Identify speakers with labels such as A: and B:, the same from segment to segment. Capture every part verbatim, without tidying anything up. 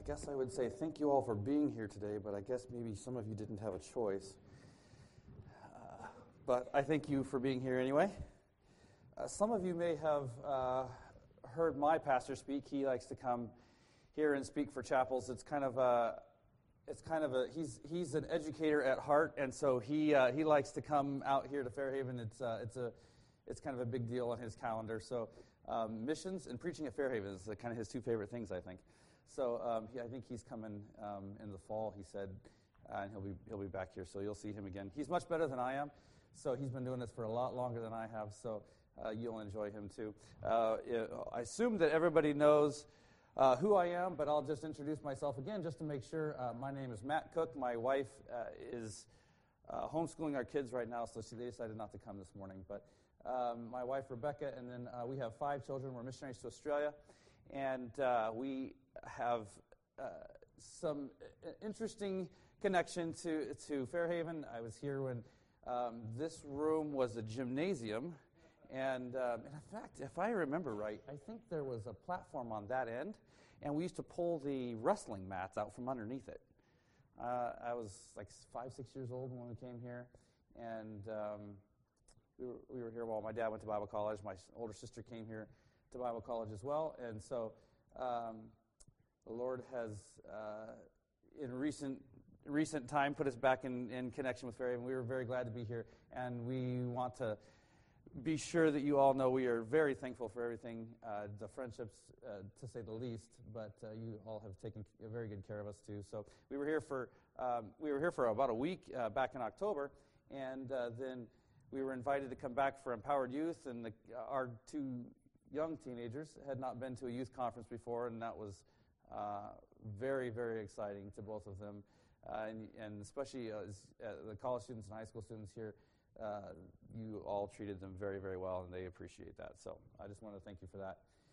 A: guess I would say thank you all for being here today, but I guess maybe some of you didn't have a choice. Uh, but I thank you for being here anyway. Uh, some of you may have uh, heard my pastor speak. He likes to come here and speak for chapels. It's kind of a, it's kind of a, he's he's an educator at heart, and so he uh, he likes to come out here to Fairhaven. It's uh, it's a, it's kind of a big deal on his calendar. So um, missions and preaching at Fairhaven is kind of his two favorite things, I think. So um, he, I think he's coming um, in the fall, he said, uh, and he'll be he'll be back here, so you'll see him again. He's much better than I am, so he's been doing this for a lot longer than I have, so uh, you'll enjoy him too. Uh, I assume that everybody knows uh, who I am, but I'll just introduce myself again just to make sure. Uh, my name is Matt Cook. My wife uh, is uh, homeschooling our kids right now, so she, they decided not to come this morning. But um, my wife, Rebecca, and then uh, we have five children. We're missionaries to Australia, and uh, we have uh, some interesting connection to to Fairhaven. I was here when um, this room was a gymnasium, and, um, and in fact, if I remember right, I think there was a platform on that end, and we used to pull the wrestling mats out from underneath it. Uh, I was like five, six years old when we came here, and um, we were we were here while my dad went to Bible college. My older sister came here to Bible college as well, and so. Um, The Lord has, uh, in recent recent time, put us back in, in connection with Fairhaven. We were very glad to be here, and we want to be sure that you all know we are very thankful for everything, uh, the friendships, uh, to say the least. But uh, you all have taken very good care of us too. So we were here for um, we were here for about a week uh, back in October, and uh, then we were invited to come back for Empowered Youth, and the, uh, our two young teenagers had not been to a youth conference before, and that was. Uh, very, very exciting to both of them, uh, and, and especially uh, as, uh, the college students and high school students here. Uh, you all treated them very, very well, and they appreciate that. So I just want to thank you for that.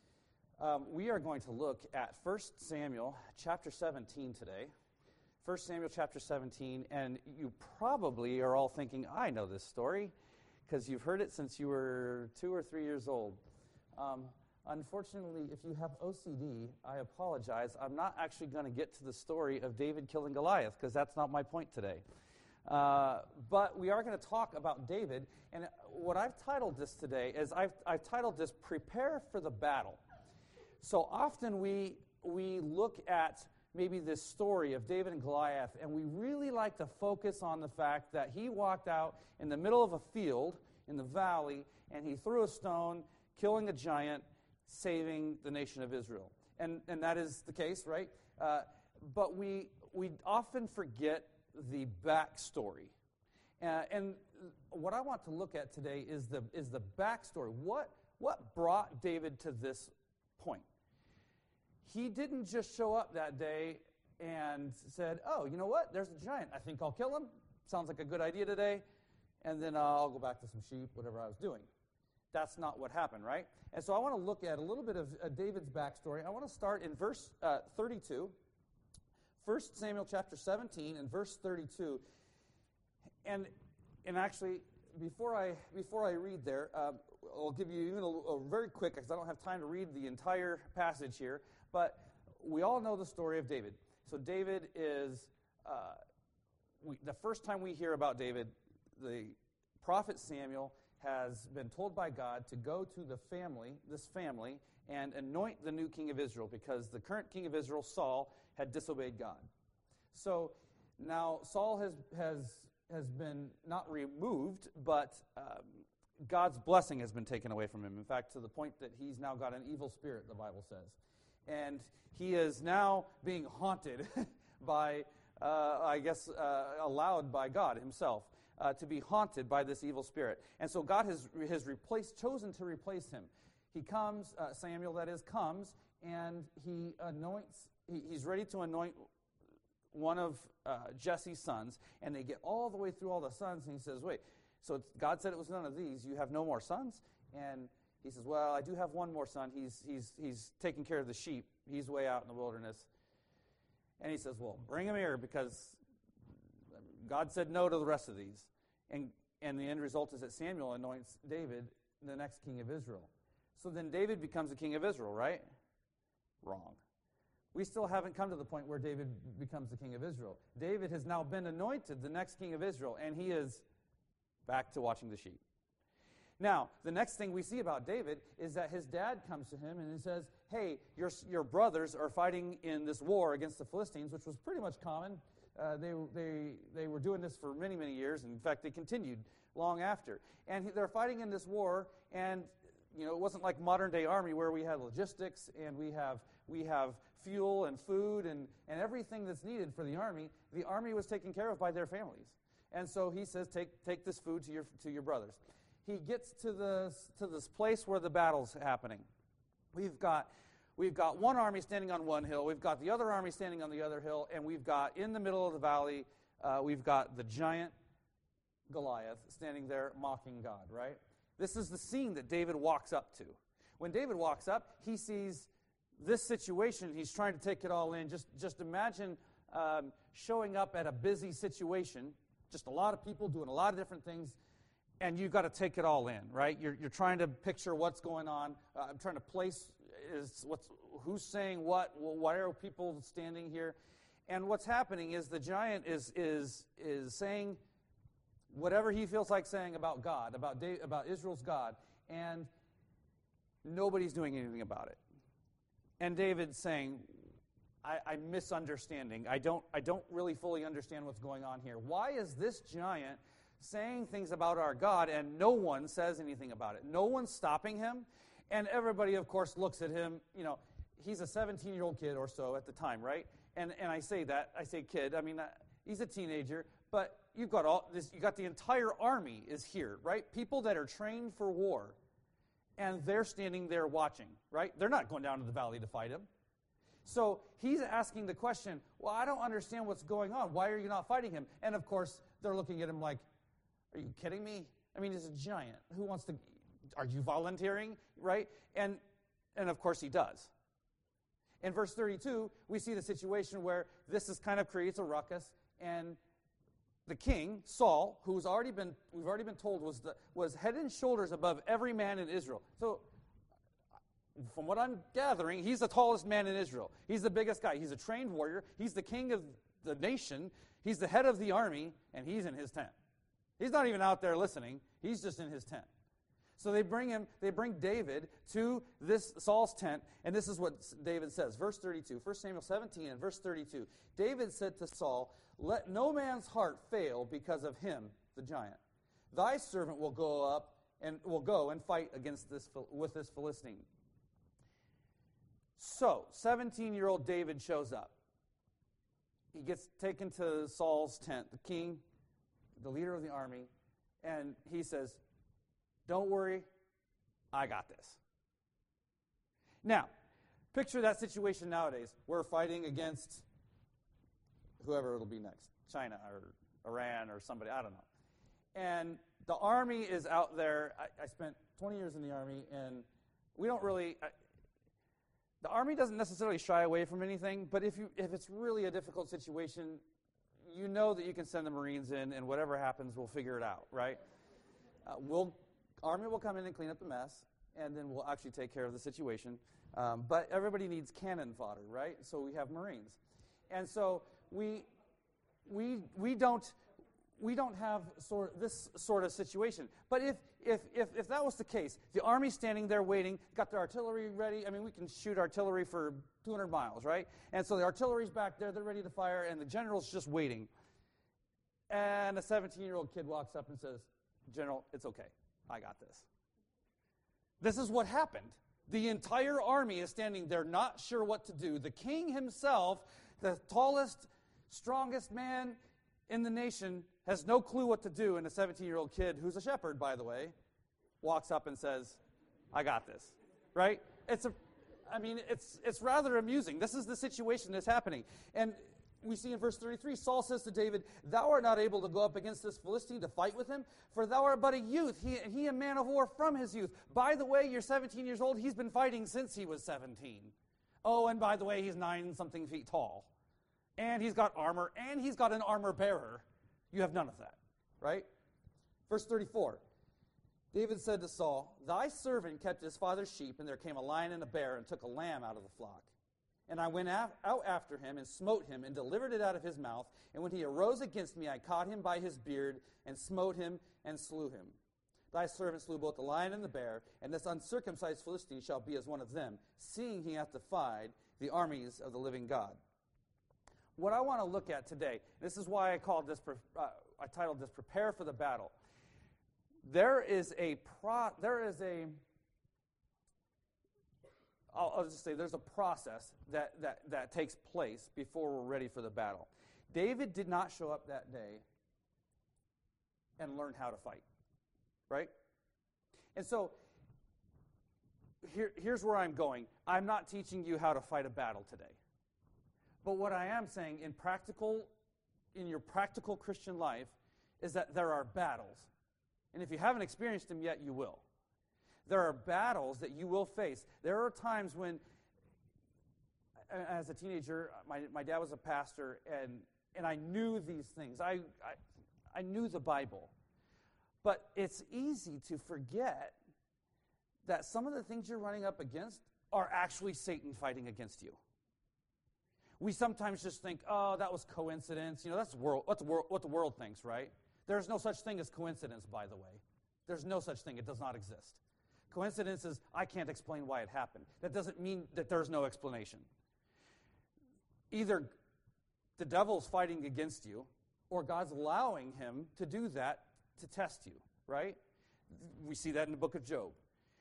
A: Um, we are going to look at First Samuel chapter seventeen today. First Samuel chapter seventeen, and you probably are all thinking, I know this story, because you've heard it since you were two or three years old. Um, Unfortunately, if you have O C D, I apologize. I'm not actually going to get to the story of David killing Goliath, because that's not my point today. Uh, but we are going to talk about David, and what I've titled this today is I've, I've titled this Prepare for the Battle. So often we, we look at maybe this story of David and Goliath, and we really like to focus on the fact that he walked out in the middle of a field in the valley, and he threw a stone, killing a giant, saving the nation of Israel. And and that is the case, right? Uh, but we we often forget the backstory. Uh, and what I want to look at today is the is the backstory. What what brought David to this point? He didn't just show up that day and said, oh, you know what? There's a giant. I think I'll kill him. Sounds like a good idea today. And then uh, I'll go back to some sheep, whatever I was doing. That's not what happened, right? And so I want to look at a little bit of uh, David's backstory. I want to start in verse uh, thirty-two. First Samuel chapter seventeen and verse thirty-two. And and actually, before I before I read there, um, I'll give you even a, a very quick, because I don't have time to read the entire passage here, but we all know the story of David. So David is, uh, we, the first time we hear about David, the prophet Samuel has been told by God to go to the family, this family, and anoint the new king of Israel, because the current king of Israel, Saul, had disobeyed God. So now Saul has has has been not removed, but um, God's blessing has been taken away from him. In fact, to the point that he's now got an evil spirit, the Bible says. And he is now being haunted by, uh, I guess, uh, allowed by God himself. Uh, to be haunted by this evil spirit. And so God has has replaced, chosen to replace him. He comes, uh, Samuel that is, comes, and he anoints, he, he's ready to anoint one of uh, Jesse's sons, and they get all the way through all the sons, and he says, wait, so it's, God said it was none of these, you have no more sons? And he says, well, I do have one more son, he's, he's, he's taking care of the sheep, he's way out in the wilderness. And he says, well, bring him here, because God said no to the rest of these. And and the end result is that Samuel anoints David the next king of Israel. So then David becomes the king of Israel, right? Wrong. we still haven't come to the point where David becomes the king of Israel. David has now been anointed the next king of Israel, and he is back to watching the sheep. Now, the next thing we see about David is that his dad comes to him and he says, hey, your, your brothers are fighting in this war against the Philistines, which was pretty much common. Uh, they, they, they were doing this for many, many years. In fact, they continued long after. And he, they're fighting in this war, and you know, it wasn't like modern-day army where we had logistics and we have we have fuel and food and, and everything that's needed for the army. The army was taken care of by their families. And so he says, take, take this food to your, to your brothers. He gets to this, to this place where the battle's happening. We've got, we've got one army standing on one hill. We've got the other army standing on the other hill. And we've got, in the middle of the valley, uh, we've got the giant Goliath standing there mocking God, right? This is the scene that David walks up to. When David walks up, he sees this situation. He's trying to take it all in. Just, just imagine um, showing up at a busy situation, just a lot of people doing a lot of different things, and you've got to take it all in, right? You're, you're trying to picture what's going on. Uh, I'm trying to place is what's who's saying what. Why are people standing here? And what's happening is the giant is is is saying whatever he feels like saying about God, about David, about Israel's God, and nobody's doing anything about it. And David's saying, I, I'm misunderstanding. I don't, I don't really fully understand what's going on here. Why is this giant saying things about our God and no one says anything about it? No one's stopping him. And everybody, of course, looks at him. You know, he's a seventeen-year-old kid or so at the time, right? And and I say that, I say kid. I mean, uh, he's a teenager. But you've got all this. You got the entire army is here, right? People that are trained for war. And they're standing there watching, right? They're not going down to the valley to fight him. So he's asking the question, well, I don't understand what's going on. Why are you not fighting him? And, of course, they're looking at him like, are you kidding me? I mean, he's a giant. Who wants to, are you volunteering, right? And, and of course, he does. In verse thirty-two, we see the situation where this is kind of creates a ruckus, and the king, Saul, who's already been, we've already been told, was the, was head and shoulders above every man in Israel. So, from what I'm gathering, he's the tallest man in Israel. He's the biggest guy. He's a trained warrior. He's the king of the nation. He's the head of the army, and he's in his tent. He's not even out there listening. He's just in his tent. So they bring him, they bring David to this Saul's tent, and this is what David says. Verse thirty-two, First Samuel seventeen and verse thirty-two. David said to Saul, let no man's heart fail because of him, the giant. Thy servant will go up and will go and fight against this with this Philistine. So, seventeen-year-old David shows up. He gets taken to Saul's tent, the king, the leader of the army, and he says, don't worry, I got this. Now, picture that situation nowadays. We're fighting against whoever it'll be next, China or Iran or somebody, I don't know. And the army is out there. I, I spent twenty years in the army, and we don't really, I, the army doesn't necessarily shy away from anything, but if you if it's really a difficult situation, you know that you can send the Marines in, and whatever happens, we'll figure it out, right? Uh, we'll Army will come in and clean up the mess, and then we'll actually take care of the situation. Um, but everybody needs cannon fodder, right? So we have Marines. And so we we we don't we don't have sort this sort of situation. But if if if if that was the case, the army's standing there waiting, got their artillery ready. I mean, we can shoot artillery for two hundred miles, right? And so the artillery's back there, they're ready to fire, and the general's just waiting. And a seventeen-year-old kid walks up and says, General, it's okay. I got this. This is what happened. The entire army is standing there not sure what to do. The king himself, the tallest, strongest man in the nation, has no clue what to do. And a seventeen-year-old kid, who's a shepherd, by the way, walks up and says, I got this. Right? It's a, I mean, it's it's rather amusing. This is the situation that's happening. And we see in verse thirty-three, Saul says to David, thou art not able to go up against this Philistine to fight with him, for thou art but a youth, he, and he a man of war from his youth. By the way, you're seventeen years old. He's been fighting since he was seventeen. Oh, and by the way, he's nine-something feet tall. And he's got armor, and he's got an armor bearer. You have none of that, right? Verse thirty-four, David said to Saul, thy servant kept his father's sheep, and there came a lion and a bear and took a lamb out of the flock. And I went af- out after him and smote him and delivered it out of his mouth. And when he arose against me, I caught him by his beard and smote him and slew him. Thy servant slew both the lion and the bear, and this uncircumcised Philistine shall be as one of them, seeing he hath defied the armies of the living God. What I want to look at today, this is why I called this, uh, I titled this "Prepare for the Battle." There is a pro, there is a, I'll, I'll just say there's a process that, that, that takes place before we're ready for the battle. David did not show up that day and learn how to fight, right? And so here, here's where I'm going. I'm not teaching you how to fight a battle today. But what I am saying in practical, in your practical Christian life is that there are battles. And if you haven't experienced them yet, you will. There are battles that you will face. There are times when, as a teenager, my, my dad was a pastor, and, and I knew these things. I, I, I knew the Bible. But it's easy to forget that some of the things you're running up against are actually Satan fighting against you. We sometimes just think, oh, that was coincidence. You know, that's world, what, the world, what the world thinks, right? There's no such thing as coincidence, by the way. There's no such thing. It does not exist. Coincidence is, I can't explain why it happened. That doesn't mean that there's no explanation. Either the devil's fighting against you, or God's allowing him to do that to test you, right? We see that in the book of Job.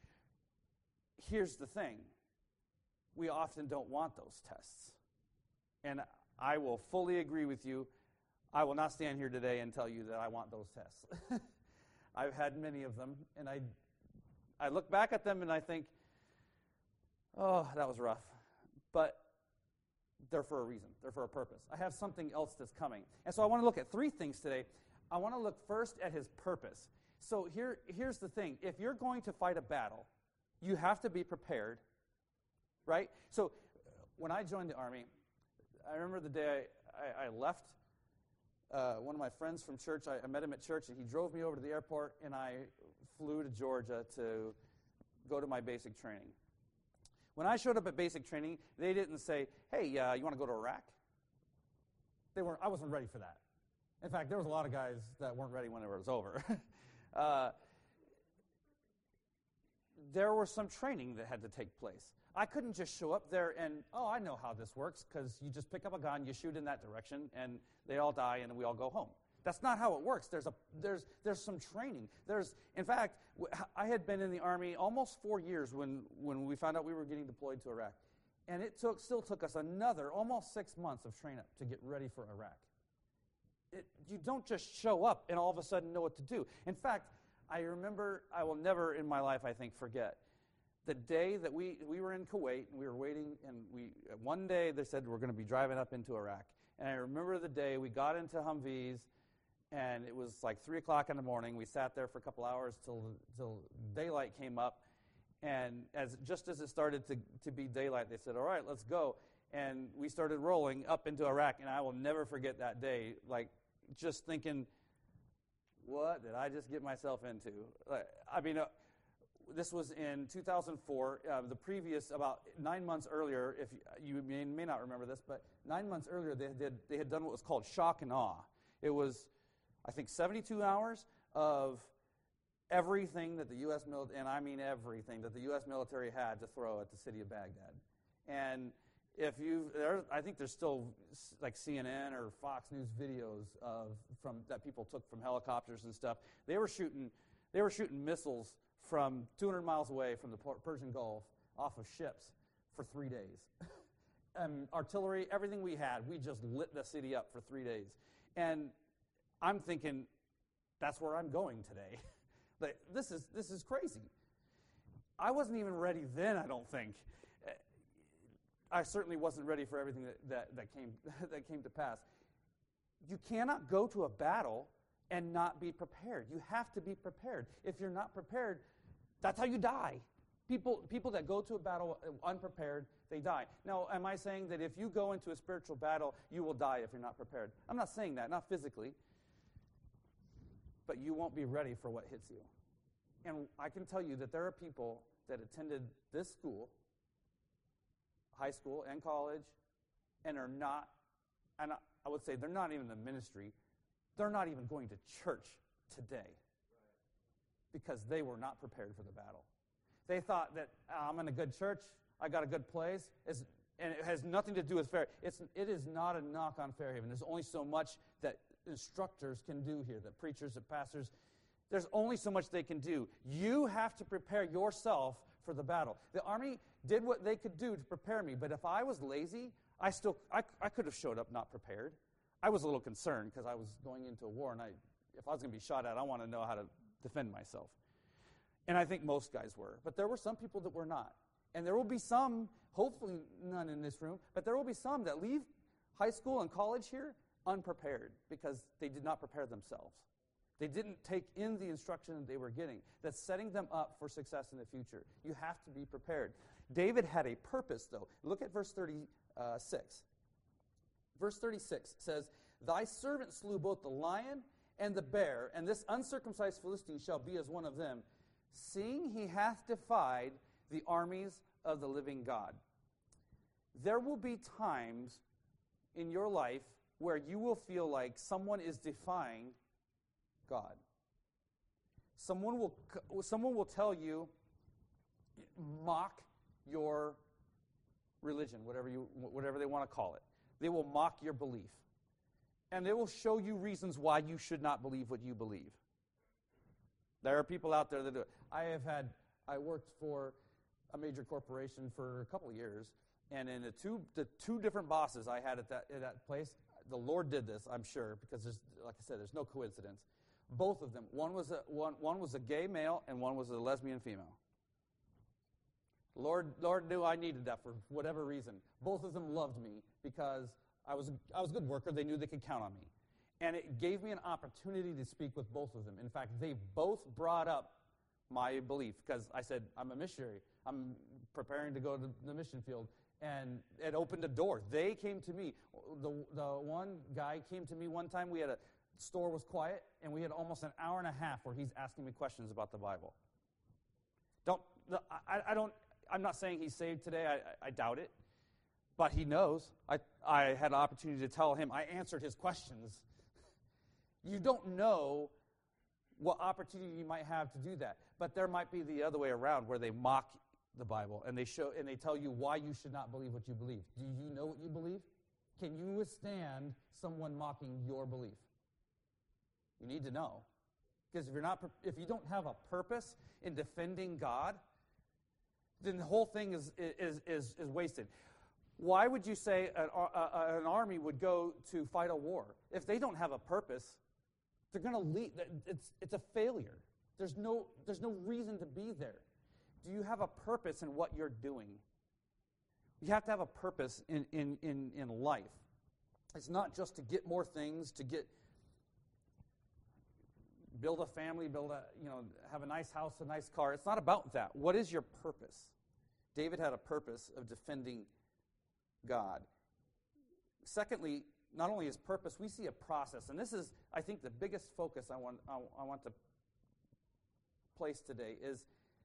A: Here's the thing. We often don't want those tests. And I will fully agree with you. I will not stand here today and tell you that I want those tests. I've had many of them, and I, I look back at them and I think, oh, that was rough. But they're for a reason. They're for a purpose. I have something else that's coming. And so I want to look at three things today. I want to look first at his purpose. So here, here's the thing. If you're going to fight a battle, you have to be prepared, right? So when I joined the Army, I remember the day I, I, I left uh, one of my friends from church. I, I met him at church, and he drove me over to the airport, and I flew to Georgia to go to my basic training. When I showed up at basic training, they didn't say, hey, uh, you want to go to Iraq? They weren't. I wasn't ready for that. In fact, there was a lot of guys that weren't ready when it was over. uh, there was some training that had to take place. I couldn't just show up there and, oh, I know how this works, because you just pick up a gun, you shoot in that direction, and they all die, and we all go home. That's not how it works. There's a there's there's some training. There's, in fact, I had been in the Army almost four years when, when we found out we were getting deployed to Iraq. And it took still took us another almost six months of train-up to get ready for Iraq. It, you don't just show up and all of a sudden know what to do. In fact, I remember, I will never in my life, I think, forget, the day that we, we were in Kuwait, and we were waiting, and we one day they said we're going to be driving up into Iraq. And I remember the day we got into Humvees, and it was like three o'clock in the morning. We sat there for a couple hours till till daylight came up. And as just as it started to, to be daylight, they said, all right, let's go. And we started rolling up into Iraq, and I will never forget that day, like just thinking, what did I just get myself into? Like, I mean, uh, this was in two thousand four. Uh, the previous, about nine months earlier, if you, you may, may not remember this, but nine months earlier they did they had done what was called shock and awe. It was, I think, seventy-two hours of everything that the U S military, and I mean everything that the U S military had to throw at the city of Baghdad. And if you, I think there's still like C N N or Fox News videos of from that people took from helicopters and stuff. They were shooting, they were shooting missiles from two hundred miles away from the Persian Gulf off of ships for three days. And artillery, everything we had, we just lit the city up for three days. And I'm thinking, that's where I'm going today. Like, this is this is crazy. I wasn't even ready then, I don't think. I certainly wasn't ready for everything that, that, that came that came to pass. You cannot go to a battle and not be prepared. You have to be prepared. If you're not prepared, that's how you die. People people that go to a battle unprepared, they die. Now, am I saying that if you go into a spiritual battle, you will die if you're not prepared? I'm not saying that, not physically. But you won't be ready for what hits you. And I can tell you that there are people that attended this school high school and college and are not, and I would say they're not even in the ministry, they're not even going to church today because they were not prepared for the battle. They thought that oh, I'm in a good church, I got a good place, it's, and it has nothing to do with Fair. It's, it is not a knock on Fairhaven. There's only so much that instructors can do here, that preachers, that pastors, there's only so much they can do. You have to prepare yourself for the battle. The army did what they could do to prepare me, but if I was lazy, I still I, I could have showed up not prepared. I was a little concerned because I was going into a war, and I, if I was going to be shot at, I want to know how to defend myself. And I think most guys were. But there were some people that were not. And there will be some, hopefully none in this room, but there will be some that leave high school and college here unprepared because they did not prepare themselves. They didn't take in the instruction that they were getting. That's setting them up for success in the future. You have to be prepared. David had a purpose, though. Look at verse thirty-six. Verse thirty-six says, Thy servant slew both the lion and the bear, and this uncircumcised Philistine shall be as one of them, seeing he hath defied the armies of the living God. There will be times in your life where you will feel like someone is defying God. Someone will, someone will tell you, mock your religion, whatever you, whatever they want to call it. They will mock your belief. And they will show you reasons why you should not believe what you believe. There are people out there that do it. I have had, I worked for a major corporation for a couple of years, and in the two, the two different bosses I had at that, at that place, the Lord did this, I'm sure, because there's, like I said, there's no coincidence. Both of them, one was a, one, one was a gay male and one was a lesbian female. Lord, Lord knew I needed that for whatever reason. Both of them loved me because I was, I was a good worker. They knew they could count on me. And it gave me an opportunity to speak with both of them. In fact, they both brought up my belief because I said, I'm a missionary. I'm preparing to go to the mission field. And it opened a door. They came to me. The, the one guy came to me one time. We had a store was quiet, and we had almost an hour and a half where he's asking me questions about the Bible. Don't I, I don't I'm not saying he's saved today. I, I doubt it. But he knows. I, I had an opportunity to tell him. I answered his questions. You don't know what opportunity you might have to do that. But there might be the other way around where they mock the Bible and they show and they tell you why you should not believe what you believe. Do you know what you believe? Can you withstand someone mocking your belief? You need to know. Because if you're not if you don't have a purpose in defending God, then the whole thing is is is, is wasted. Why would you say an, uh, an army would go to fight a war? If they don't have a purpose, they're going to leave. It's, it's a failure. There's no, there's no reason to be there. Do you have a purpose in what you're doing? You have to have a purpose in, in, in, in life. It's not just to get more things, to get, build a family, build a, you know, have a nice house, a nice car. It's not about that. What is your purpose? David had a purpose of defending God. Secondly, not only his purpose, we see a process. And this is, I think, the biggest focus I want, I, I want to place today is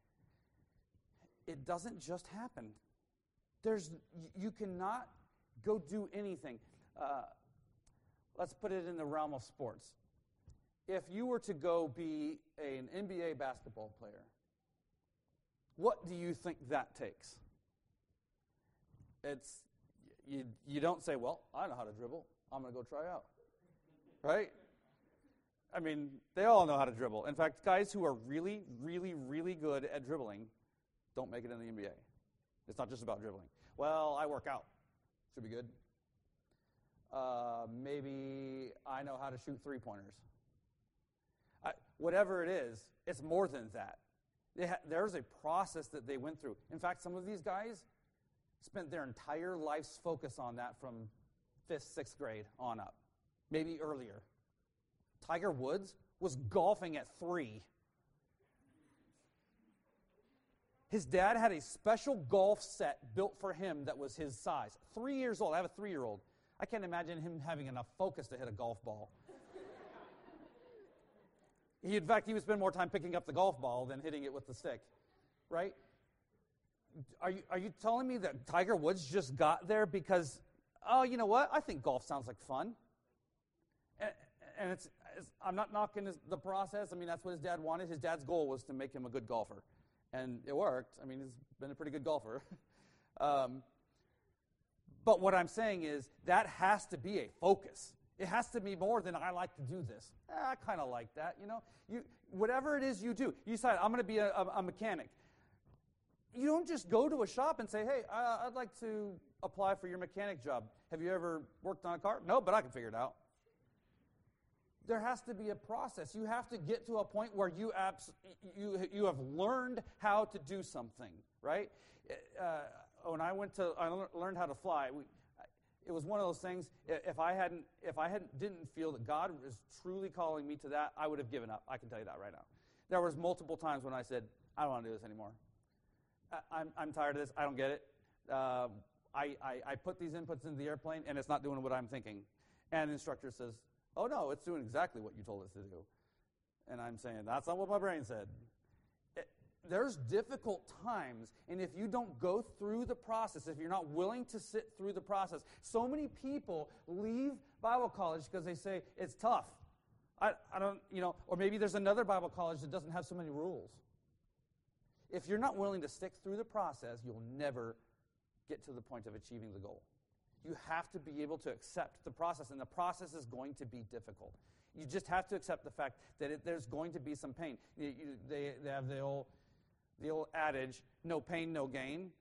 A: it doesn't just happen. There's, you cannot go do anything. Uh, let's put it in the realm of sports. If you were to go be an N B A basketball player, what do you think that takes? It's You, you don't say, well, I know how to dribble. I'm going to go try out. Right? I mean, they all know how to dribble. In fact, guys who are really, really, really good at dribbling don't make it in the N B A. It's not just about dribbling. Well, I work out. Should be good. Uh, maybe I know how to shoot three-pointers. I, whatever it is, it's more than that. They ha- there's a process that they went through. In fact, some of these guys spent their entire life's focus on that from fifth, sixth grade on up, maybe earlier. Tiger Woods was golfing at three. His dad had a special golf set built for him that was his size. Three years old. I have a three-year-old. I can't imagine him having enough focus to hit a golf ball. He, in fact, he would spend more time picking up the golf ball than hitting it with the stick, right? are you are you telling me that Tiger Woods just got there because, oh, you know what? I think golf sounds like fun. And, and it's, it's I'm not knocking his, the process. I mean, that's what his dad wanted. His dad's goal was to make him a good golfer, and it worked. I mean, he's been a pretty good golfer. um, but what I'm saying is that has to be a focus. It has to be more than I like to do this. Eh, I kind of like that, you know. You whatever it is you do, you decide I'm going to be a, a, a mechanic. You don't just go to a shop and say, hey, uh, I'd like to apply for your mechanic job. Have you ever worked on a car? No, but I can figure it out. There has to be a process. You have to get to a point where you abs- you you have learned how to do something, right? Uh, when I went to, I learned how to fly. We, it was one of those things. If I hadn't, if I hadn't, didn't feel that God was truly calling me to that, I would have given up. I can tell you that right now. There was multiple times when I said, I don't want to do this anymore. I'm, I'm tired of this. I don't get it. Uh, I, I, I put these inputs into the airplane, and it's not doing what I'm thinking. And the instructor says, oh, no, it's doing exactly what you told us to do. And I'm saying, that's not what my brain said. It, there's difficult times, and if you don't go through the process, if you're not willing to sit through the process, so many people leave Bible college because they say, it's tough. I, I don't, you know, or maybe there's another Bible college that doesn't have so many rules. If you're not willing to stick through the process, you'll never get to the point of achieving the goal. You have to be able to accept the process, and the process is going to be difficult. You just have to accept the fact that it, there's going to be some pain. You, you, they, they have the old, the old adage, no pain, no gain.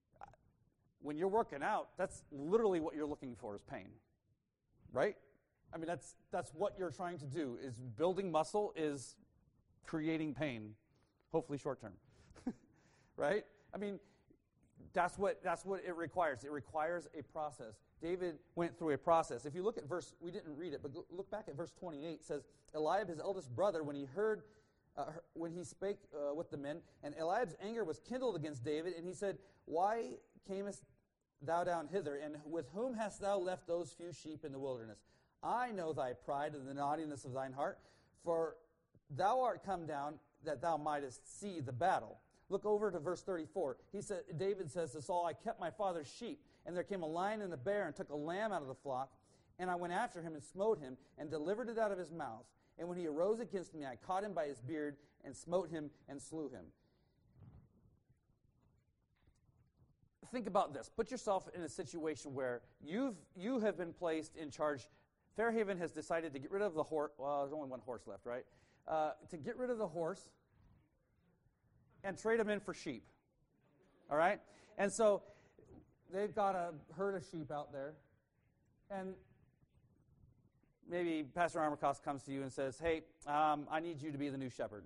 A: When you're working out, that's literally what you're looking for is pain, right? I mean, that's that's what you're trying to do, is building muscle is creating pain, hopefully short term. Right? I mean, that's what that's what it requires. It requires a process. David went through a process. If you look at verse, we didn't read it, but look back at verse twenty-eight. It says, Eliab, his eldest brother, when he heard, uh, when he spake uh, with the men, and Eliab's anger was kindled against David, and he said, why camest thou down hither, and with whom hast thou left those few sheep in the wilderness? I know thy pride and the naughtiness of thine heart, for thou art come down that thou mightest see the battle. Look over to verse thirty-four. He said, David says to Saul, I kept my father's sheep, and there came a lion and a bear and took a lamb out of the flock, and I went after him and smote him and delivered it out of his mouth. And when he arose against me, I caught him by his beard and smote him and slew him. Think about this. Put yourself in a situation where you've you have been placed in charge. Fairhaven has decided to get rid of the horse. Well, there's only one horse left, right? Uh, to get rid of the horse and trade them in for sheep. All right? And so they've got a herd of sheep out there. And maybe Pastor Armacost comes to you and says, hey, um, I need you to be the new shepherd.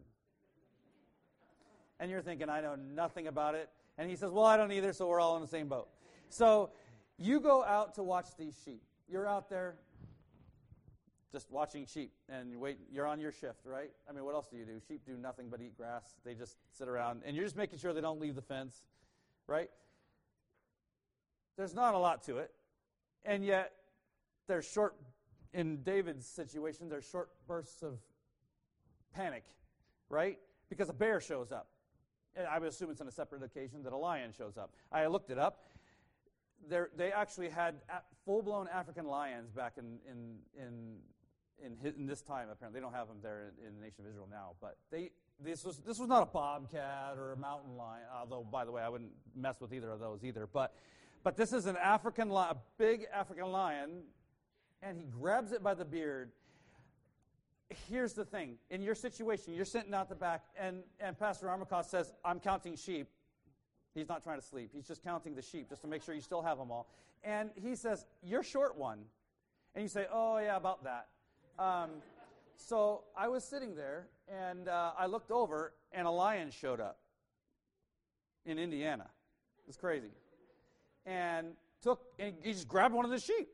A: And you're thinking, I know nothing about it. And he says, well, I don't either, so we're all in the same boat. So you go out to watch these sheep. You're out there just watching sheep, and you wait. You're on your shift, right? I mean, what else do you do? Sheep do nothing but eat grass. They just sit around, and you're just making sure they don't leave the fence, right? There's not a lot to it, and yet there's short, in David's situation, there's short bursts of panic, right? Because a bear shows up. And I would assume it's on a separate occasion that a lion shows up. I looked it up. They're, they actually had full-blown African lions back in in in in, his, in this time. Apparently, they don't have them there in, in the nation of Israel now. But they this was this was not a bobcat or a mountain lion. Although, by the way, I wouldn't mess with either of those either. But but this is an African lion, a big African lion, and he grabs it by the beard. Here's the thing. In your situation, you're sitting out the back, and, and Pastor Armacost says, I'm counting sheep. He's not trying to sleep. He's just counting the sheep just to make sure you still have them all. And he says, you're short one. And you say, oh, yeah, about that. Um, so I was sitting there, and uh, I looked over, and a lion showed up in Indiana. It was crazy. And took, and he just grabbed one of the sheep.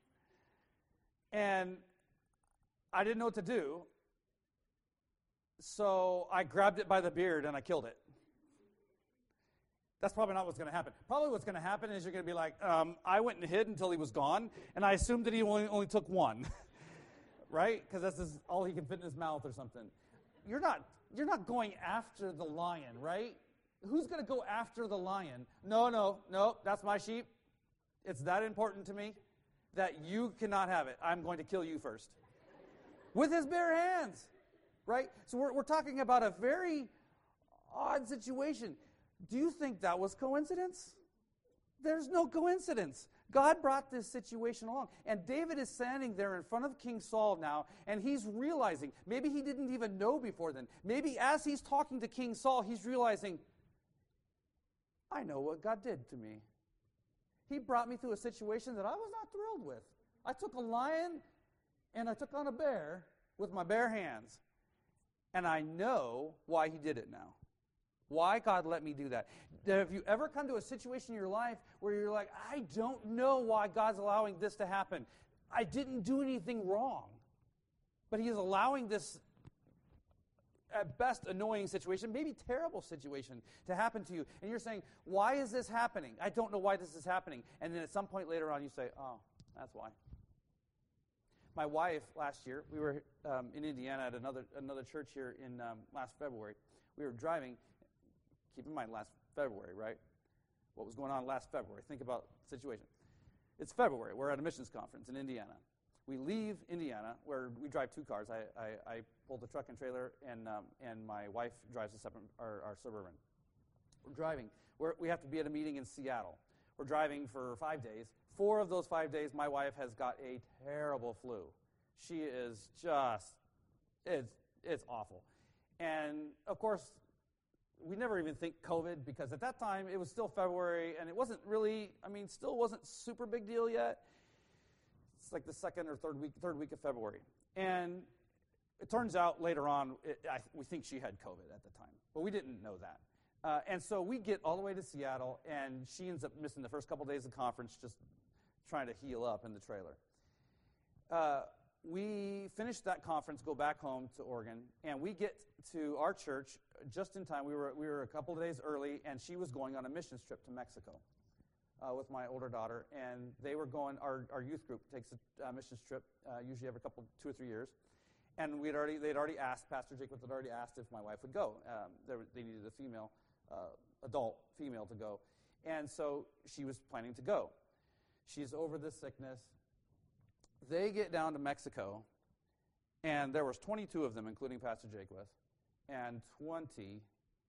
A: And I didn't know what to do, so I grabbed it by the beard and I killed it. That's probably not what's going to happen. Probably what's going to happen is you're going to be like, um, I went and hid until he was gone, and I assumed that he only, only took one, right? Because that's his, all he can fit in his mouth or something. You're not, you're not going after the lion, right? Who's going to go after the lion? No, no, no, that's my sheep. It's that important to me that you cannot have it. I'm going to kill you first. With his bare hands, right? So we're, we're talking about a very odd situation. Do you think that was coincidence? There's no coincidence. God brought this situation along. And David is standing there in front of King Saul now, and he's realizing, maybe he didn't even know before then. Maybe as he's talking to King Saul, he's realizing, I know what God did to me. He brought me through a situation that I was not thrilled with. I took a lion and I took on a bear with my bare hands. And I know why he did it now. Why God let me do that. Have you ever come to a situation in your life where you're like, I don't know why God's allowing this to happen. I didn't do anything wrong. But he is allowing this, at best, annoying situation, maybe terrible situation to happen to you. And you're saying, why is this happening? I don't know why this is happening. And then at some point later on you say, oh, that's why. My wife, last year, we were um, in Indiana at another another church here in um, last February. We were driving. Keep in mind, last February, right? What was going on last February? Think about the situation. It's February. We're at a missions conference in Indiana. We leave Indiana, where we drive two cars. I, I, I pull the truck and trailer, and um, and my wife drives a separate, our, our Suburban. We're driving. We're, we have to be at a meeting in Seattle. We're driving for five days. Four of those five days, my wife has got a terrible flu. She is just, it's, it's awful. And, of course, we never even think COVID, because at that time, it was still February, and it wasn't really, I mean, still wasn't super big deal yet. It's like the second or third week, third week of February. And it turns out later on, it, I, we think she had COVID at the time, but we didn't know that. Uh, and so we get all the way to Seattle, and she ends up missing the first couple days of conference, just trying to heal up in the trailer. Uh, we finish that conference, go back home to Oregon, and we get to our church just in time. We were we were a couple of days early, and she was going on a missions trip to Mexico uh, with my older daughter, and they were going. Our, our youth group takes a uh, missions trip uh, usually every couple, two or three years, and we'd already they'd already asked Pastor Jacob had already asked if my wife would go. Um, they, were, they needed a female, uh, adult female to go, and so she was planning to go. She's over this sickness. They get down to Mexico, and there was twenty-two of them, including Pastor Jaquith, and twenty,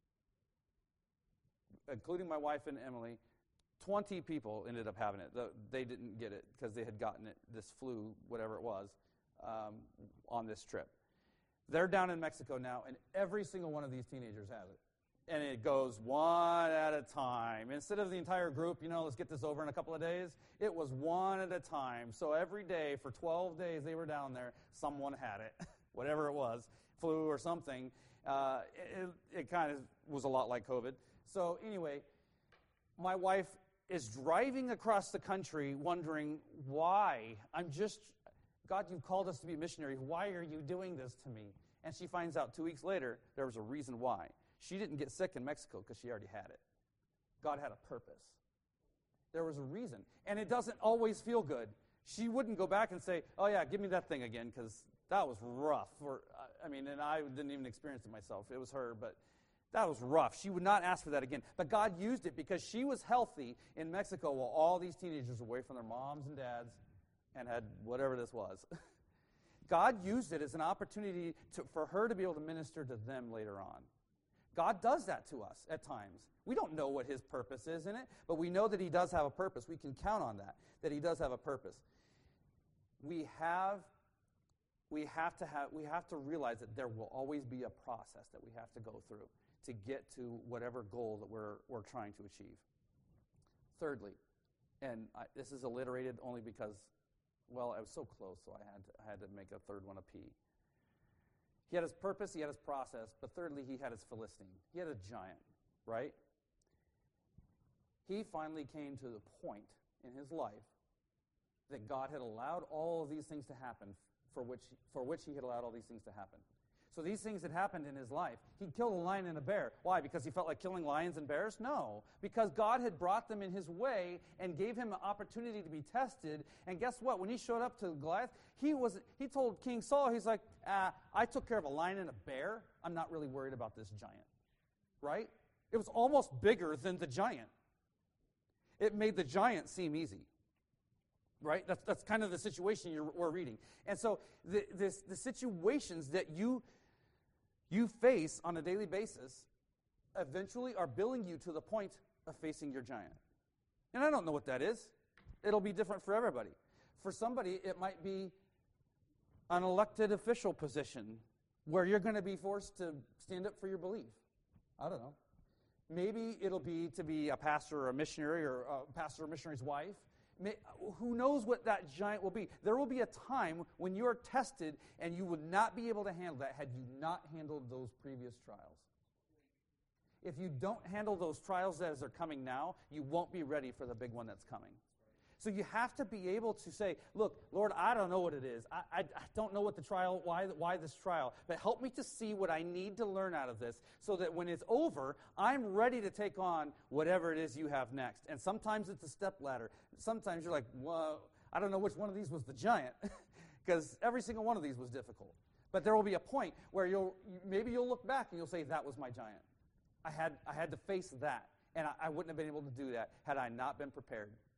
A: including my wife and Emily, twenty people ended up having it. The, they didn't get it because they had gotten it, this flu, whatever it was, um, on this trip. They're down in Mexico now, and every single one of these teenagers has it. And it goes one at a time. Instead of the entire group, you know, let's get this over in a couple of days, it was one at a time. So every day, for twelve days they were down there, someone had it, whatever it was, flu or something. Uh, it it kind of was a lot like COVID. So anyway, my wife is driving across the country wondering why. I'm just, God, you've called us to be missionaries. Why are you doing this to me? And she finds out two weeks later there was a reason why. She didn't get sick in Mexico because she already had it. God had a purpose. There was a reason. And it doesn't always feel good. She wouldn't go back and say, oh, yeah, give me that thing again, because that was rough. For, I mean, and I didn't even experience it myself. It was her, but that was rough. She would not ask for that again. But God used it because she was healthy in Mexico while all these teenagers were away from their moms and dads and had whatever this was. God used it as an opportunity to, for her to be able to minister to them later on. God does that to us at times. We don't know what his purpose is in it, but we know that he does have a purpose. We can count on that, that he does have a purpose. We have, we have to have, we have to realize that there will always be a process that we have to go through to get to whatever goal that we're we're trying to achieve. Thirdly, and I, this is alliterated only because, well, I was so close, so I had to, I had to make a third one a P. He had his purpose, he had his process, but thirdly, he had his Philistine. He had a giant, right? He finally came to the point in his life that God had allowed all of these things to happen, for which, for which he had allowed all these things to happen. So these things had happened in his life. He'd killed a lion and a bear. Why? Because he felt like killing lions and bears? No. Because God had brought them in his way and gave him an opportunity to be tested. And guess what? When he showed up to Goliath, he was he told King Saul, he's like, ah, I took care of a lion and a bear. I'm not really worried about this giant. Right? It was almost bigger than the giant. It made the giant seem easy. Right? That's, that's kind of the situation you're, we're reading. And so the, this, the situations that you, you face on a daily basis eventually are billing you to the point of facing your giant. And I don't know what that is. It'll be different for everybody. For somebody, it might be an elected official position where you're going to be forced to stand up for your belief. I don't know. Maybe it'll be to be a pastor or a missionary or a pastor or missionary's wife. May, who knows what that giant will be? There will be a time when you are tested and you would not be able to handle that had you not handled those previous trials. If you don't handle those trials as they're coming now, you won't be ready for the big one that's coming. So you have to be able to say, look, Lord, I don't know what it is. I, I, I don't know what the trial, why, why this trial, but help me to see what I need to learn out of this so that when it's over, I'm ready to take on whatever it is you have next. And sometimes it's a step ladder. Sometimes you're like, well, I don't know which one of these was the giant because every single one of these was difficult. But there will be a point where you'll maybe you'll look back and you'll say, that was my giant. I had, I had to face that, and I, I wouldn't have been able to do that had I not been prepared.